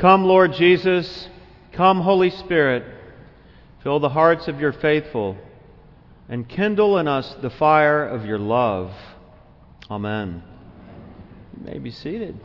Come, Lord Jesus. Come, Holy Spirit. Fill the hearts of your faithful and kindle in us the fire of your love. Amen. You may be seated.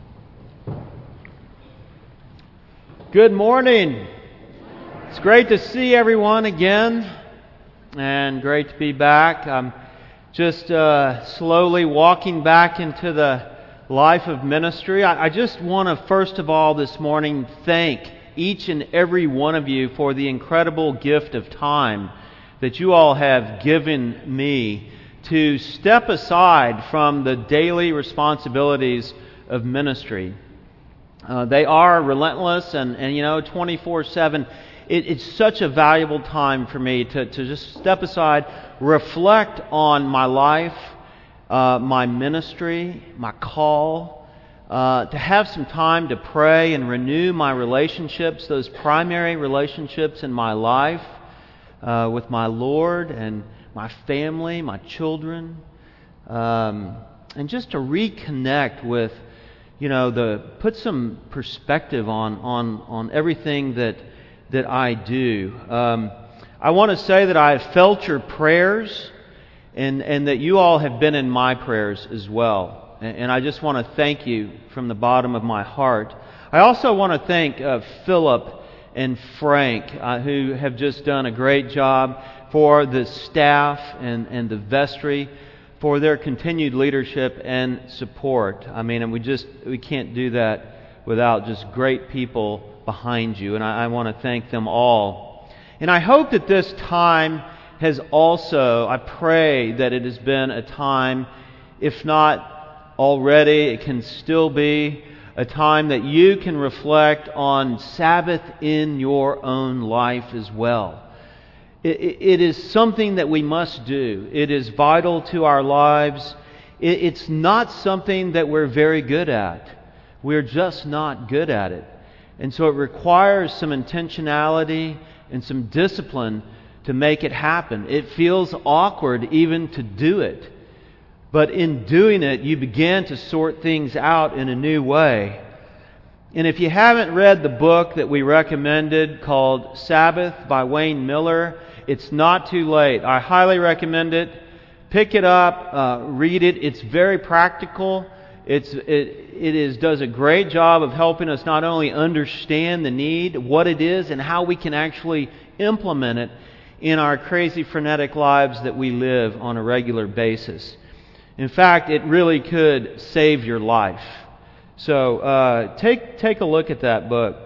Good morning. It's great to see everyone again and great to be back. I'm just slowly walking back into the life of ministry. I just want to first of all this morning thank each and every one of you for the incredible gift of time that you all have given me to step aside from the daily responsibilities of ministry. They are relentless and 24/7. It's such a valuable time for me to just step aside, reflect on my life, my ministry, my call, to have some time to pray and renew my relationships, those primary relationships in my life with my Lord and my family, my children, and just to reconnect with, put some perspective on everything that I do. I want to say that I have felt your prayers and that you all have been in my prayers as well. And I just want to thank you from the bottom of my heart. I also want to thank Philip and Frank, who have just done a great job, for the staff and the vestry, for their continued leadership and support. I mean, and we can't do that without just great people behind you, and I want to thank them all. And I hope that this time has also, I pray that it has been a time, if not already, it can still be a time that you can reflect on Sabbath in your own life as well. It is something that we must do. It is vital to our lives. It's not something that we're very good at. We're just not good at it. And so it requires some intentionality and some discipline to make it happen. It feels awkward even to do it. But in doing it, you begin to sort things out in a new way. And if you haven't read the book that we recommended called Sabbath by Wayne Miller, it's not too late. I highly recommend it. Pick it up, read it. It's very practical. It does a great job of helping us not only understand the need, what it is, and how we can actually implement it in our crazy, frenetic lives that we live on a regular basis. In fact, it really could save your life. So take a look at that book.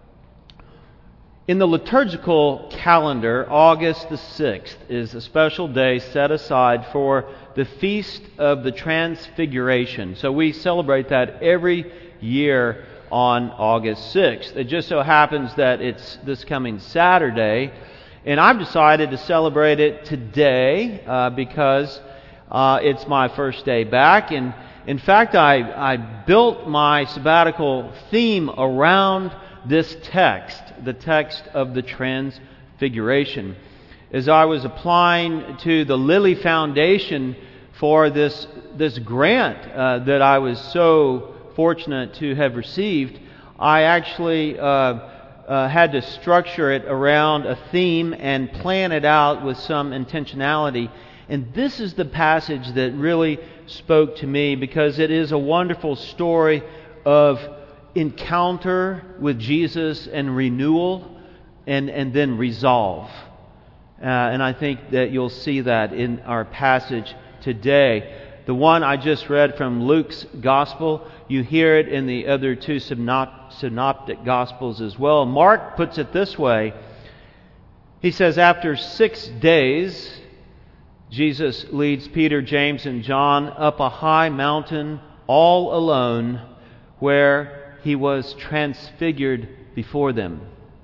In the liturgical calendar, August the 6th is a special day set aside for the Feast of the Transfiguration. So we celebrate that every year on August 6th. It just so happens that it's this coming Saturday, and I've decided to celebrate it today because it's my first day back. And in fact, I built my sabbatical theme around this text, the text of the Transfiguration. As I was applying to the Lilly Foundation for this grant that I was so fortunate to have received, I actually had to structure it around a theme and plan it out with some intentionality. And this is the passage that really spoke to me because it is a wonderful story of encounter with Jesus and renewal and then resolve. And I think that you'll see that in our passage today. The one I just read from Luke's Gospel, you hear it in the other two synoptic Gospels as well. Mark puts it this way. He says, after 6 days, Jesus leads Peter, James, and John up a high mountain all alone where he was transfigured before them.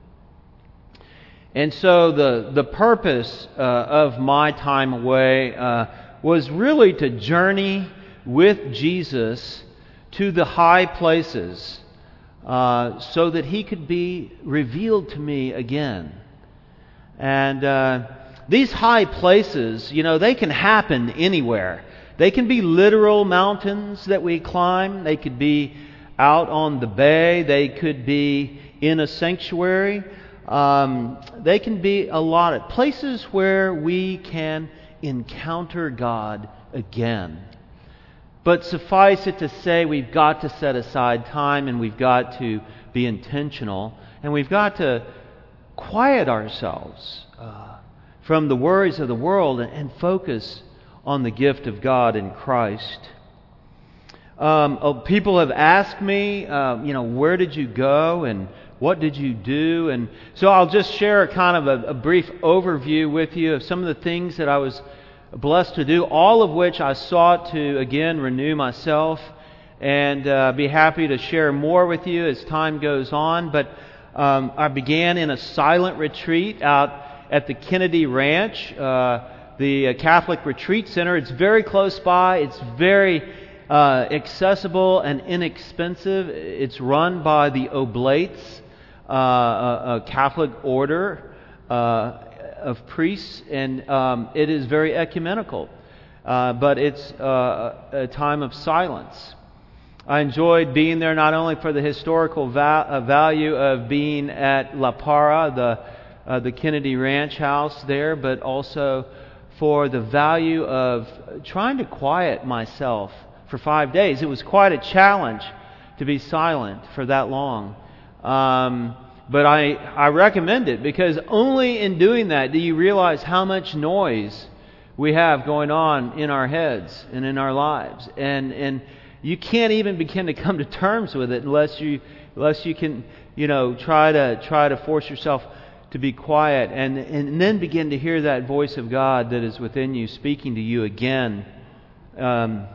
And so the purpose of my time away was really to journey with Jesus to the high places so that he could be revealed to me again. And these high places, they can happen anywhere. They can be literal mountains that we climb. They could be out on the bay. They could be in a sanctuary. They can be a lot of places where we can encounter God again. But suffice it to say, we've got to set aside time, and we've got to be intentional, and we've got to quiet ourselves from the worries of the world and focus on the gift of God in Christ. People have asked me, where did you go and what did you do? And so I'll just share kind of a brief overview with you of some of the things that I was blessed to do, all of which I sought to, again, renew myself and be happy to share more with you as time goes on. But I began in a silent retreat out at the Kennedy Ranch, the Catholic Retreat Center. It's very close by. It's very accessible and inexpensive. It's run by the Oblates, a Catholic order of priests, and it is very ecumenical. But it's a time of silence. I enjoyed being there not only for the historical value of being at La Parra, the Kennedy Ranch house there, but also for the value of trying to quiet myself for 5 days. It was quite a challenge to be silent for that long. But I recommend it, because only in doing that do you realize how much noise we have going on in our heads and in our lives. And you can't even begin to come to terms with it unless you can, try to force yourself to be quiet and then begin to hear that voice of God that is within you speaking to you again. One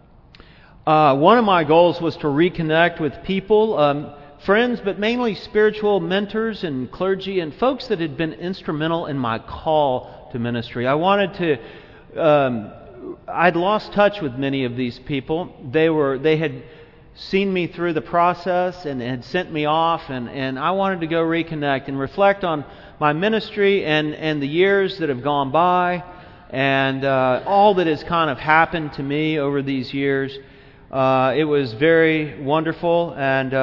of my goals was to reconnect with people, friends, but mainly spiritual mentors and clergy and folks that had been instrumental in my call to ministry. I wanted to... I'd lost touch with many of these people. They had seen me through the process and had sent me off, and I wanted to go reconnect and reflect on my ministry and the years that have gone by and all that has kind of happened to me over these years. It was very wonderful and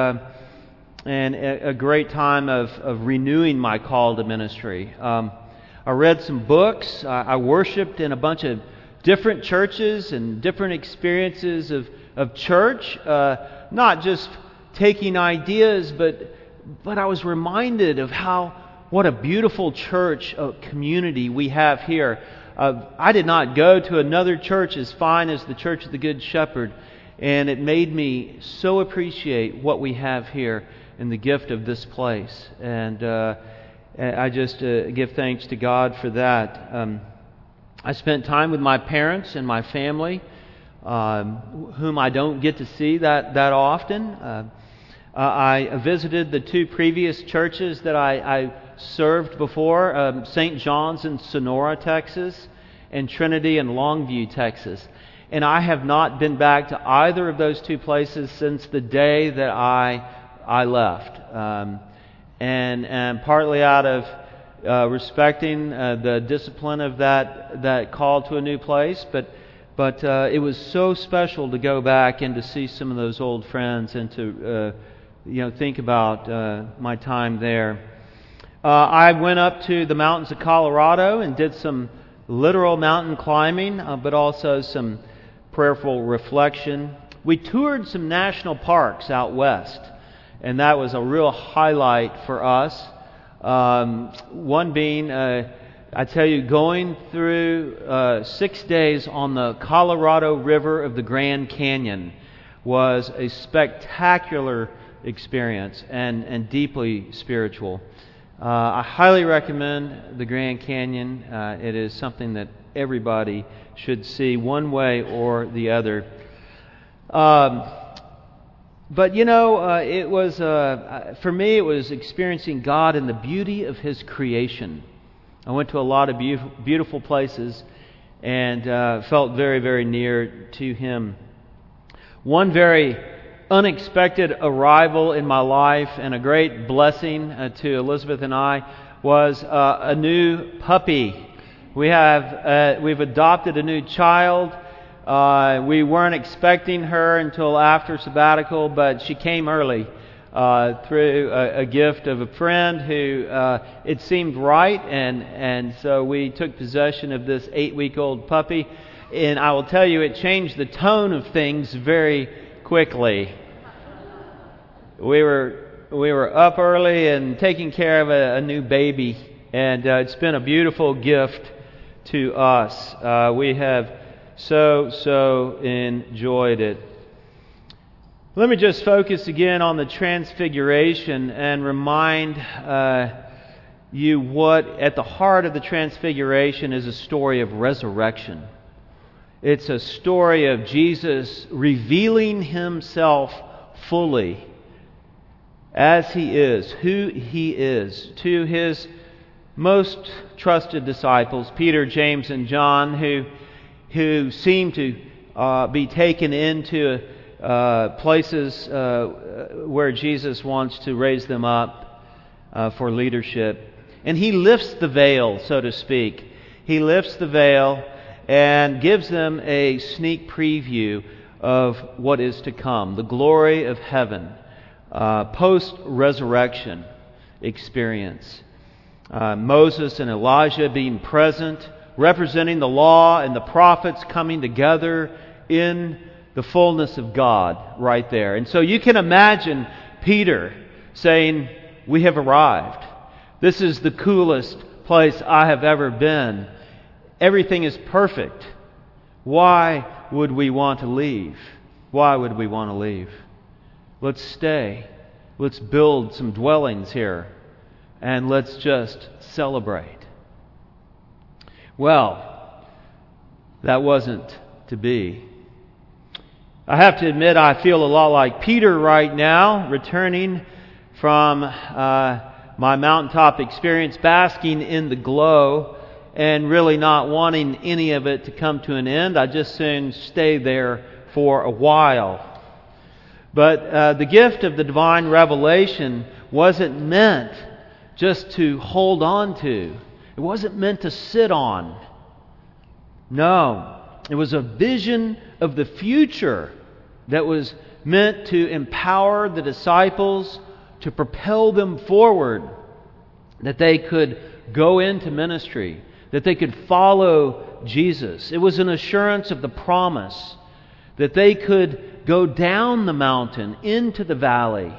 a great time of renewing my call to ministry. I read some books. I worshiped in a bunch of different churches and different experiences of church, not just taking ideas, but I was reminded of what a beautiful church community we have here. I did not go to another church as fine as the Church of the Good Shepherd, and it made me so appreciate what we have here in the gift of this place. And I just give thanks to God for that. I spent time with my parents and my family, whom I don't get to see that often. I visited the two previous churches that I served before, St. John's in Sonora, Texas, and Trinity in Longview, Texas. And I have not been back to either of those two places since the day that I left. And partly out of respecting the discipline of that call to a new place, but it was so special to go back and to see some of those old friends and to think about my time there. I went up to the mountains of Colorado and did some literal mountain climbing, but also some prayerful reflection. We toured some national parks out west, and that was a real highlight for us. One being, I tell you, going through 6 days on the Colorado River of the Grand Canyon was a spectacular experience and deeply spiritual. I highly recommend the Grand Canyon. It is something that everybody should see one way or the other. But it was for me. It was experiencing God in the beauty of His creation. I went to a lot of beautiful places and felt very, very near to Him. One very unexpected arrival in my life and a great blessing to Elizabeth and I was a new puppy. We've adopted a new child. We weren't expecting her until after sabbatical, but she came early through a gift of a friend who it seemed right, and so we took possession of this 8-week-old puppy. And I will tell you, it changed the tone of things very quickly. We were up early and taking care of a new baby, and it's been a beautiful gift to us. We have so enjoyed it. Let me just focus again on the Transfiguration and remind you what at the heart of the Transfiguration is a story of resurrection. It's a story of Jesus revealing Himself fully as He is, who He is, to His most trusted disciples, Peter, James, and John, who seem to be taken into places where Jesus wants to raise them up for leadership. And He lifts the veil, so to speak. He lifts the veil and gives them a sneak preview of what is to come, the glory of heaven, post-resurrection experience. Moses and Elijah being present, representing the law and the prophets coming together in the fullness of God right there. And so you can imagine Peter saying, "We have arrived. This is the coolest place I have ever been. Everything is perfect. Why would we want to leave? Why would we want to leave? Let's stay. Let's build some dwellings here. And let's just celebrate." Well, that wasn't to be. I have to admit, I feel a lot like Peter right now, returning from my mountaintop experience, basking in the glow, and really not wanting any of it to come to an end. I just soon stay there for a while. But the gift of the divine revelation wasn't meant just to hold on to. It wasn't meant to sit on. No, it was a vision of the future that was meant to empower the disciples, to propel them forward, that they could go into ministry, that they could follow Jesus. It was an assurance of the promise that they could go down the mountain into the valley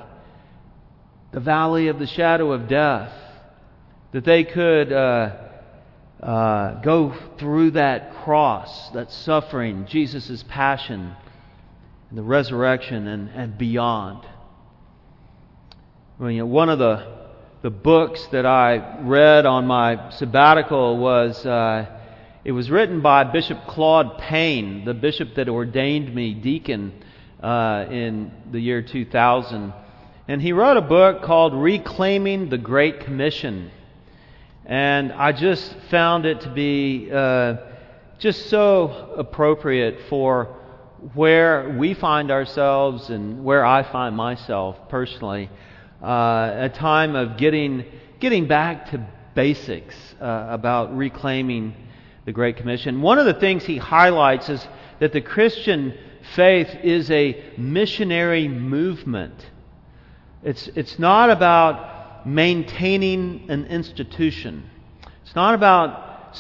of the shadow of death, that they could go through that cross, that suffering, Jesus' passion, and the resurrection, and beyond. Well, one of the books that I read on my sabbatical was it was written by Bishop Claude Payne, the bishop that ordained me deacon in the year 2000. And he wrote a book called Reclaiming the Great Commission. And I just found it to be just so appropriate for where we find ourselves and where I find myself personally. A time of getting back to basics about reclaiming the Great Commission. One of the things he highlights is that the Christian faith is a missionary movement. It's not about maintaining an institution. It's not about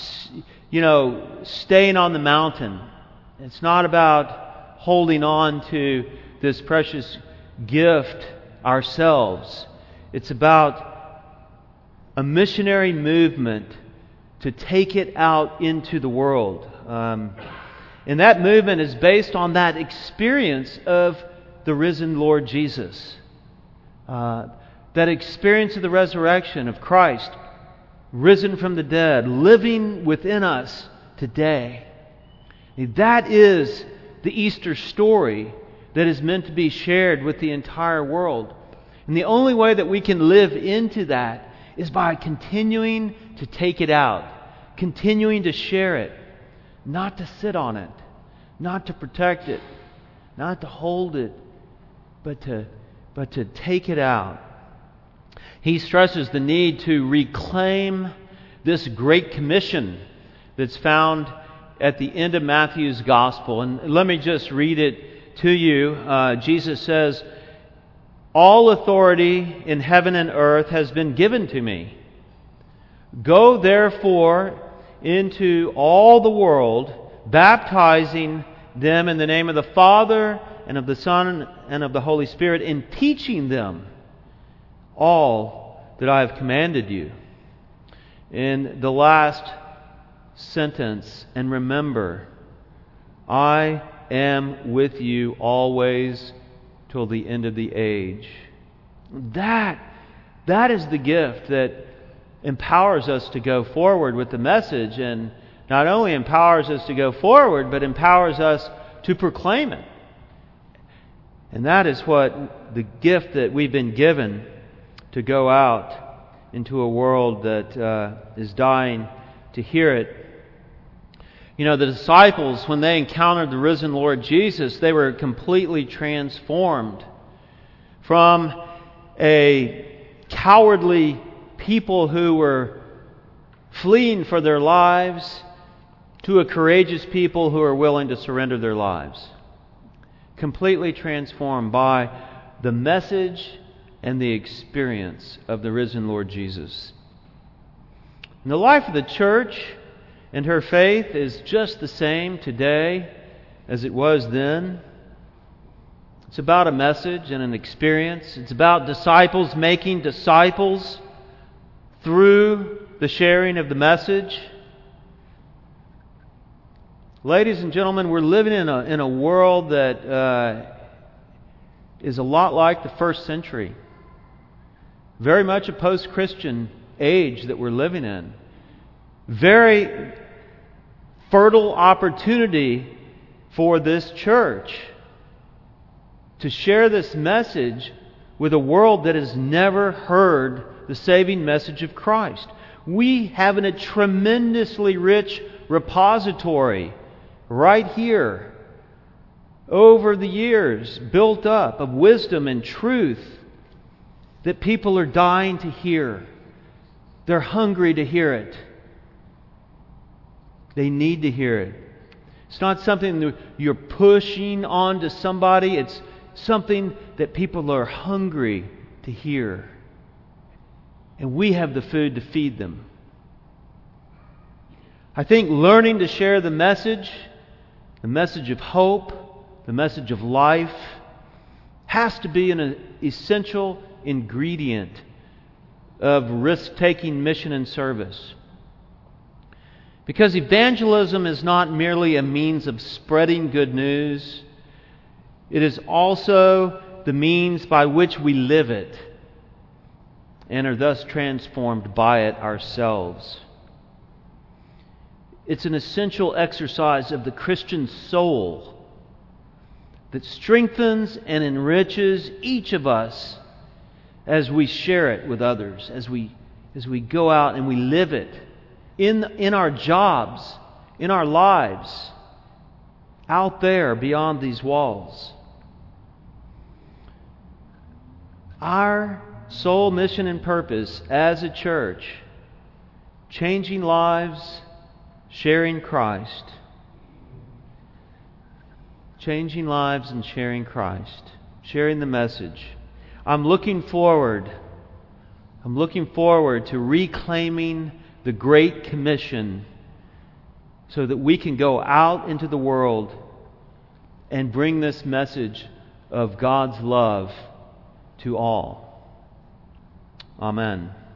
staying on the mountain. It's not about holding on to this precious gift ourselves. It's about a missionary movement to take it out into the world. And that movement is based on that experience of the risen Lord Jesus. That experience of the resurrection of Christ, risen from the dead, living within us today. That is the Easter story that is meant to be shared with the entire world. And the only way that we can live into that is by continuing to take it out, continuing to share it, not to sit on it, not to protect it, not to hold it, but to take it out. He stresses the need to reclaim this Great Commission that's found at the end of Matthew's Gospel. And let me just read it to you. Jesus says, "All authority in heaven and earth has been given to me. Go therefore into all the world, baptizing them in the name of the Father and of the Son and of the Holy Spirit, and teaching them all that I have commanded you." In the last sentence, "And remember, I am with you always till the end of the age." That is the gift that empowers us to go forward with the message, and not only empowers us to go forward, but empowers us to proclaim it. And that is what the gift that we've been given, to go out into a world that is dying to hear it. You know, the disciples, when they encountered the risen Lord Jesus, they were completely transformed from a cowardly people who were fleeing for their lives to a courageous people who are willing to surrender their lives. Completely transformed by the message and the experience of the risen Lord Jesus. And the life of the church and her faith is just the same today as it was then. It's about a message and an experience. It's about disciples making disciples through the sharing of the message. Ladies and gentlemen, we're living in a world that is a lot like the first century. Very much a post-Christian age that we're living in. Very fertile opportunity for this church to share this message with a world that has never heard the saving message of Christ. We have a tremendously rich repository right here over the years, built up of wisdom and truth that people are dying to hear. They're hungry to hear it. They need to hear it. It's not something that you're pushing on to somebody. It's something that people are hungry to hear. And we have the food to feed them. I think learning to share the message of hope, the message of life, has to be an essential ingredient of risk-taking mission and service. Because evangelism is not merely a means of spreading good news, it is also the means by which we live it and are thus transformed by it ourselves. It's an essential exercise of the Christian soul that strengthens and enriches each of us as we share it with others, as we go out and we live it in our jobs, in our lives, out there beyond these walls. Our sole mission and purpose as a church, changing lives, sharing Christ. Changing lives and sharing Christ. Sharing the message. I'm looking forward to reclaiming the Great Commission so that we can go out into the world and bring this message of God's love to all. Amen.